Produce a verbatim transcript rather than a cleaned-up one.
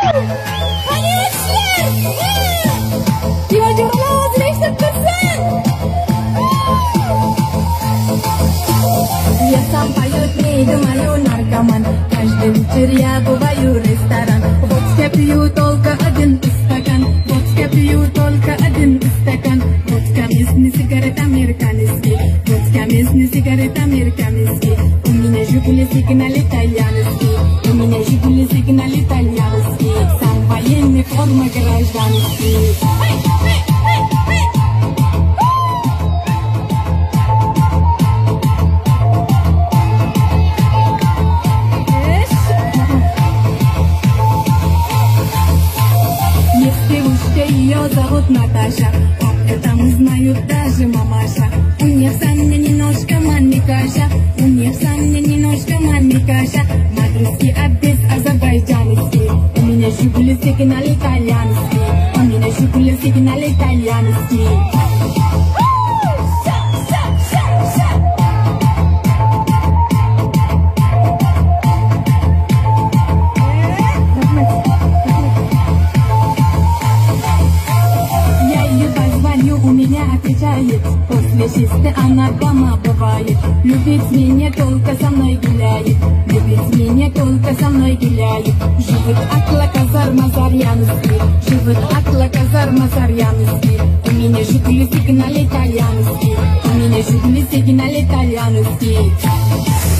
Я сам поют, не думаю, наркоман. Каждый вечер я бываю в ресторан. Водка пью только один стакан. Водка пью только один стакан. Водка местный, сигарет американский. Водка местный, сигарет американский. У меня Жигули сигнал итальянский. У меня Жигули сигнал итальянский. Сам военный, форма гражданский. Ее зовут Наташа, об этом знают даже мамаша. У нее в санне немножко манникаша, у нее в санне немножко манникаша. Мадридский обед азербайджанский, у меня Жигули сигнал итальянский, у меня Жигули сигнал итальянский. У меня отвечает, после шести она дома бывает. Любит меня, только со мной гуляет. Любит меня, только со мной гуляет. Живет Акла Казар Мазарьянский, живет Акла Казар Мазарьянский. У меня Жигули сигнал итальянский, у меня Жигули сигнал итальянский.